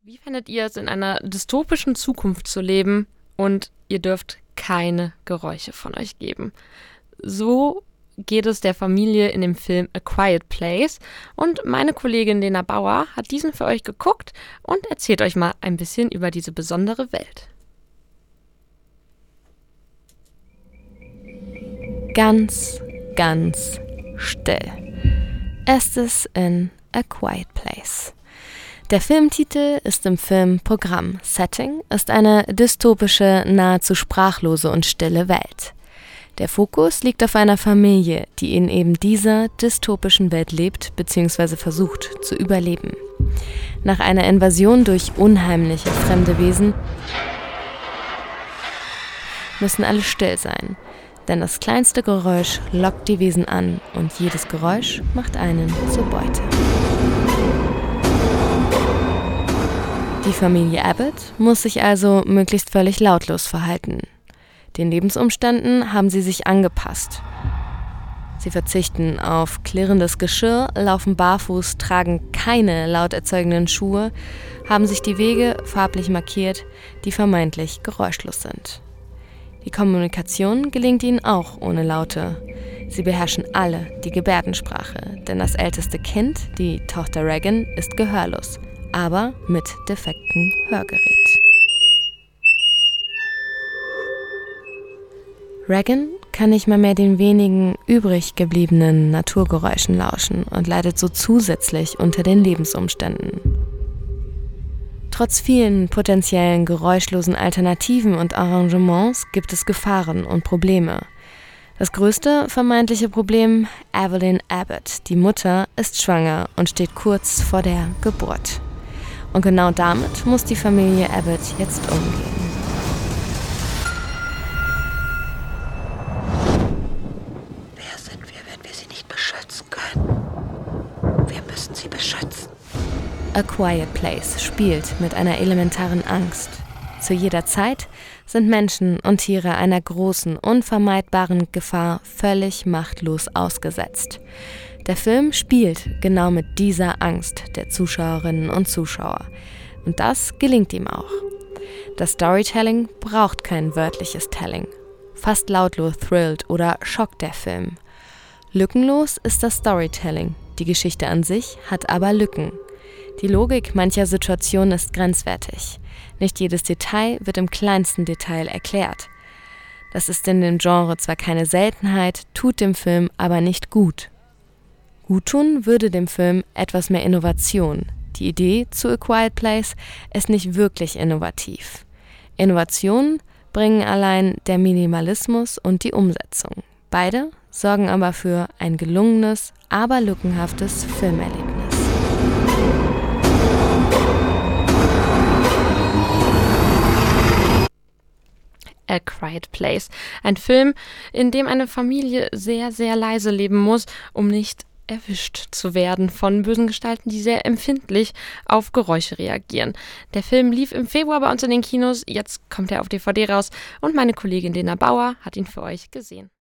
Wie fändet ihr es, in einer dystopischen Zukunft zu leben und ihr dürft keine Geräusche von euch geben? So geht es der Familie in dem Film A Quiet Place und meine Kollegin Lena Bauer hat diesen für euch geguckt und erzählt euch mal ein bisschen über diese besondere Welt. Ganz, ganz still. Es ist in A Quiet Place. Der Filmtitel ist im Filmprogramm. Setting ist eine dystopische, nahezu sprachlose und stille Welt. Der Fokus liegt auf einer Familie, die in eben dieser dystopischen Welt lebt bzw. versucht zu überleben. Nach einer Invasion durch unheimliche fremde Wesen müssen alle still sein, denn das kleinste Geräusch lockt die Wesen an und jedes Geräusch macht einen zur Beute. Die Familie Abbott muss sich also möglichst völlig lautlos verhalten. Den Lebensumständen haben sie sich angepasst. Sie verzichten auf klirrendes Geschirr, laufen barfuß, tragen keine laut erzeugenden Schuhe, haben sich die Wege farblich markiert, die vermeintlich geräuschlos sind. Die Kommunikation gelingt ihnen auch ohne Laute. Sie beherrschen alle die Gebärdensprache, denn das älteste Kind, die Tochter Regan, ist gehörlos, aber mit defektem Hörgerät. Regan kann nicht mal mehr den wenigen übrig gebliebenen Naturgeräuschen lauschen und leidet so zusätzlich unter den Lebensumständen. Trotz vielen potenziellen geräuschlosen Alternativen und Arrangements gibt es Gefahren und Probleme. Das größte vermeintliche Problem: Evelyn Abbott, die Mutter, ist schwanger und steht kurz vor der Geburt. Und genau damit muss die Familie Abbott jetzt umgehen. Wer sind wir, wenn wir sie nicht beschützen können? Wir müssen sie beschützen. A Quiet Place spielt mit einer elementaren Angst. Zu jeder Zeit sind Menschen und Tiere einer großen, unvermeidbaren Gefahr völlig machtlos ausgesetzt. Der Film spielt genau mit dieser Angst der Zuschauerinnen und Zuschauer. Und das gelingt ihm auch. Das Storytelling braucht kein wörtliches Telling. Fast lautlos thrillt oder schockt der Film. Lückenlos ist das Storytelling. Die Geschichte an sich hat aber Lücken. Die Logik mancher Situationen ist grenzwertig. Nicht jedes Detail wird im kleinsten Detail erklärt. Das ist in dem Genre zwar keine Seltenheit, tut dem Film aber nicht gut. Guttun würde dem Film etwas mehr Innovation. Die Idee zu A Quiet Place ist nicht wirklich innovativ. Innovationen bringen allein der Minimalismus und die Umsetzung. Beide sorgen aber für ein gelungenes, aber lückenhaftes Filmerlebnis. A Quiet Place. Ein Film, in dem eine Familie sehr, sehr leise leben muss, um nicht erwischt zu werden von bösen Gestalten, die sehr empfindlich auf Geräusche reagieren. Der Film lief im Februar bei uns in den Kinos, jetzt kommt er auf DVD raus und meine Kollegin Lena Bauer hat ihn für euch gesehen.